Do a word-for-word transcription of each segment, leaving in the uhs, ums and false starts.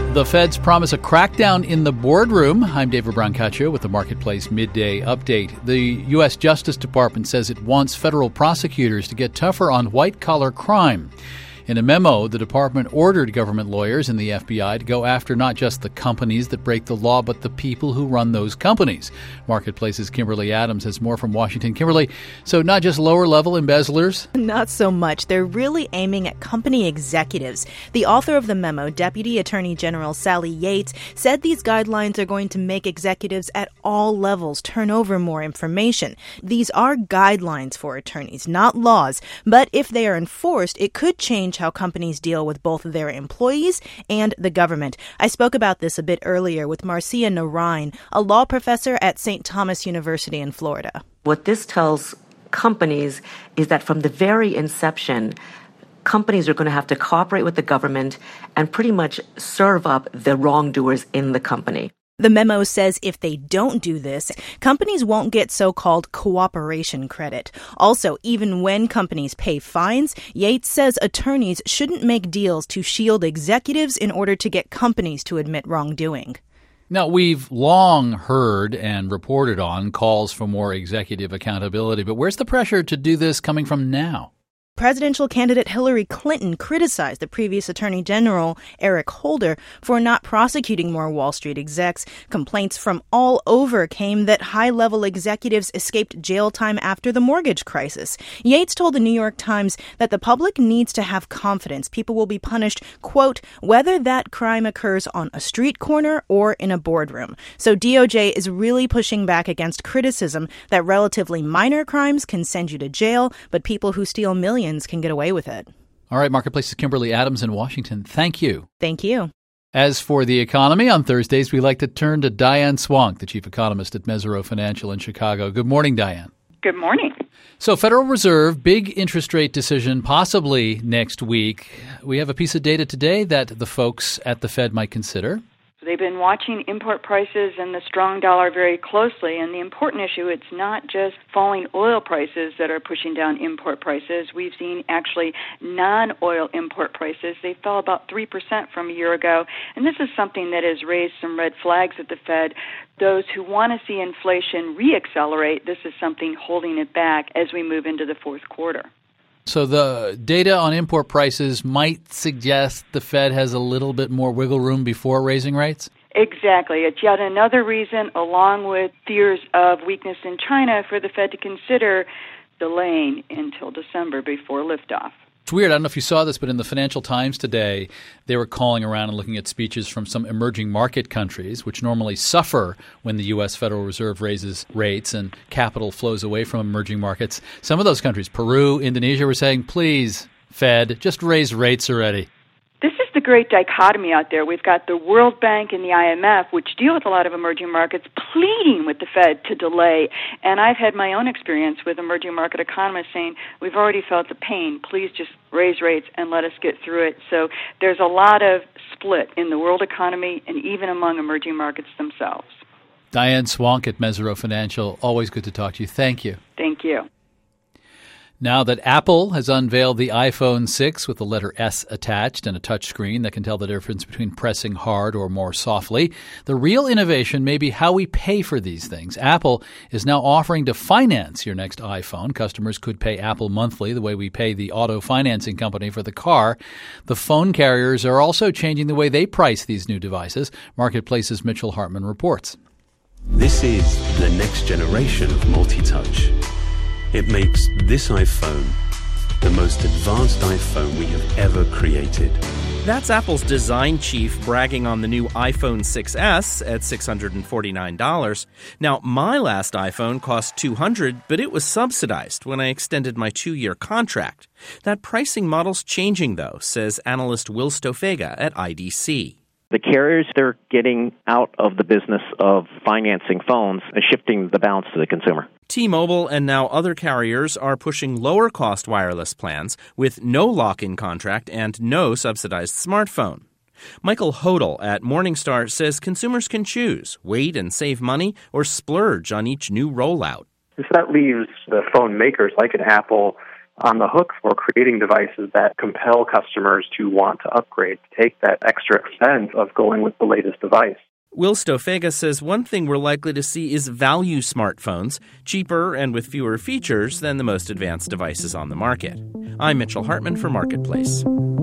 The Feds promise a crackdown in the boardroom. I'm David Brancaccio with the Marketplace Midday Update. The U S Justice Department says it wants federal prosecutors to get tougher on white-collar crime. In a memo, the department ordered government lawyers and the F B I to go after not just the companies that break the law, but the people who run those companies. Marketplace's Kimberly Adams has more from Washington. Kimberly, so not just lower-level embezzlers? Not so much. They're really aiming at company executives. The author of the memo, Deputy Attorney General Sally Yates, said these guidelines are going to make executives at all levels turn over more information. These are guidelines for attorneys, not laws, but if they are enforced, it could change how companies deal with both their employees and the government. I spoke about this a bit earlier with Marcia Narine, a law professor at Saint Thomas University in Florida. What this tells companies is that from the very inception, companies are going to have to cooperate with the government and pretty much serve up the wrongdoers in the company. The memo says if they don't do this, companies won't get so-called cooperation credit. Also, even when companies pay fines, Yates says attorneys shouldn't make deals to shield executives in order to get companies to admit wrongdoing. Now, we've long heard and reported on calls for more executive accountability, but where's the pressure to do this coming from now? Presidential candidate Hillary Clinton criticized the previous Attorney General, Eric Holder, for not prosecuting more Wall Street execs. Complaints from all over came that high-level executives escaped jail time after the mortgage crisis. Yates told the New York Times that the public needs to have confidence people will be punished, quote, whether that crime occurs on a street corner or in a boardroom. So D O J is really pushing back against criticism that relatively minor crimes can send you to jail, but people who steal millions can get away with it. All right, Marketplace's Kimberly Adams in Washington. Thank you. Thank you. As for the economy, on Thursdays, we like to turn to Diane Swank, the chief economist at Mesirow Financial in Chicago. Good morning, Diane. Good morning. So Federal Reserve, big interest rate decision possibly next week. We have a piece of data today that the folks at the Fed might consider. They've been watching import prices and the strong dollar very closely, and the important issue, it's not just falling oil prices that are pushing down import prices. We've seen actually non-oil import prices. They fell about three percent from a year ago, and this is something that has raised some red flags at the Fed. Those who want to see inflation reaccelerate, this is something holding it back as we move into the fourth quarter. So the data on import prices might suggest the Fed has a little bit more wiggle room before raising rates? Exactly. It's yet another reason, along with fears of weakness in China, for the Fed to consider delaying until December before liftoff. It's weird. I don't know if you saw this, but in the Financial Times today, they were calling around and looking at speeches from some emerging market countries, which normally suffer when the U S Federal Reserve raises rates and capital flows away from emerging markets. Some of those countries, Peru, Indonesia, were saying, please, Fed, just raise rates already. This is the great dichotomy out there. We've got the World Bank and the I M F, which deal with a lot of emerging markets, pleading with the Fed to delay. And I've had my own experience with emerging market economists saying, we've already felt the pain. Please just raise rates and let us get through it. So there's a lot of split in the world economy and even among emerging markets themselves. Diane Swank at Mesirow Financial, always good to talk to you. Thank you. Thank you. Now that Apple has unveiled the iPhone six with the letter S attached and a touchscreen that can tell the difference between pressing hard or more softly, the real innovation may be how we pay for these things. Apple is now offering to finance your next iPhone. Customers could pay Apple monthly the way we pay the auto financing company for the car. The phone carriers are also changing the way they price these new devices. Marketplace's Mitchell Hartman reports. This is the next generation of multi-touch. It makes this iPhone the most advanced iPhone we have ever created. That's Apple's design chief bragging on the new iPhone six S at six hundred forty-nine dollars. Now, my last iPhone cost two hundred dollars, but it was subsidized when I extended my two-year contract. That pricing model's changing, though, says analyst Will Stofega at I D C. The carriers, they're getting out of the business of financing phones and shifting the balance to the consumer. T-Mobile and now other carriers are pushing lower-cost wireless plans with no lock-in contract and no subsidized smartphone. Michael Hodel at Morningstar says consumers can choose, wait and save money, or splurge on each new rollout. So that leaves the phone makers like an Apple on the hook for creating devices that compel customers to want to upgrade, to take that extra expense of going with the latest device. Will Stofega says one thing we're likely to see is value smartphones, cheaper and with fewer features than the most advanced devices on the market. I'm Mitchell Hartman for Marketplace.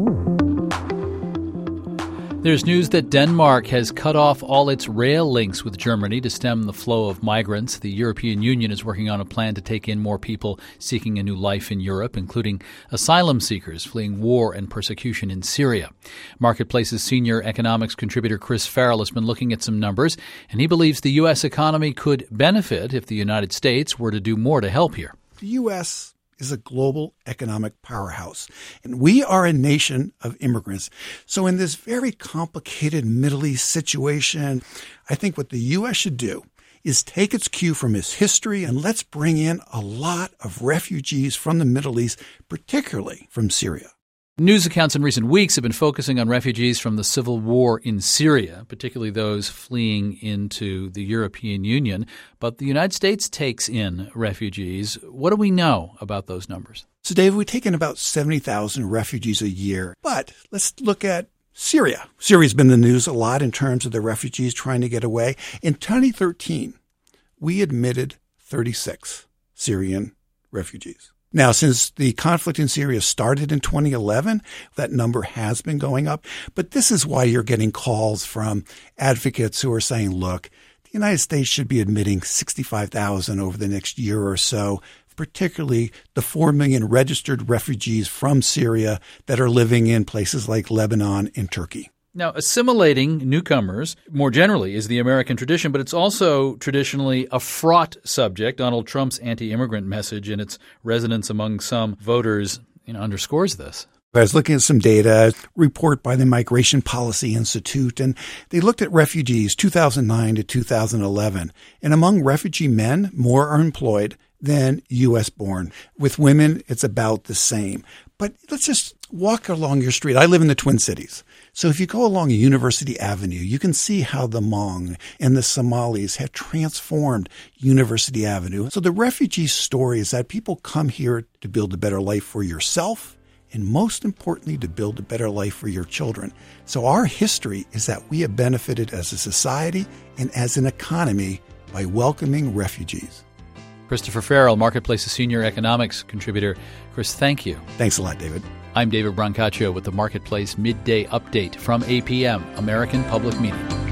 There's news that Denmark has cut off all its rail links with Germany to stem the flow of migrants. The European Union is working on a plan to take in more people seeking a new life in Europe, including asylum seekers fleeing war and persecution in Syria. Marketplace's senior economics contributor Chris Farrell has been looking at some numbers, and he believes the U S economy could benefit if the United States were to do more to help here. The U S is a global economic powerhouse, and we are a nation of immigrants. So in this very complicated Middle East situation, I think what the U S should do is take its cue from its history and let's bring in a lot of refugees from the Middle East, particularly from Syria. News accounts in recent weeks have been focusing on refugees from the civil war in Syria, particularly those fleeing into the European Union. But the United States takes in refugees. What do we know about those numbers? So, Dave, we take in about seventy thousand refugees a year. But let's look at Syria. Syria's been in the news a lot in terms of the refugees trying to get away. In twenty thirteen, we admitted thirty-six Syrian refugees. Now, since the conflict in Syria started in twenty eleven, that number has been going up. But this is why you're getting calls from advocates who are saying, look, the United States should be admitting sixty-five thousand over the next year or so, particularly the four million registered refugees from Syria that are living in places like Lebanon and Turkey. Now, assimilating newcomers more generally is the American tradition, but it's also traditionally a fraught subject. Donald Trump's anti-immigrant message and its resonance among some voters, you know, underscores this. I was looking at some data, report by the Migration Policy Institute, and they looked at refugees two thousand nine to two thousand eleven. And among refugee men, more are employed than U S born. With women, it's about the same. But let's just walk along your street. I live in the Twin Cities. So if you go along University Avenue, you can see how the Hmong and the Somalis have transformed University Avenue. So the refugee story is that people come here to build a better life for yourself and most importantly, to build a better life for your children. So our history is that we have benefited as a society and as an economy by welcoming refugees. Christopher Farrell, Marketplace's senior economics contributor. Chris, thank you. Thanks a lot, David. I'm David Brancaccio with the Marketplace Midday Update from A P M, American Public Media.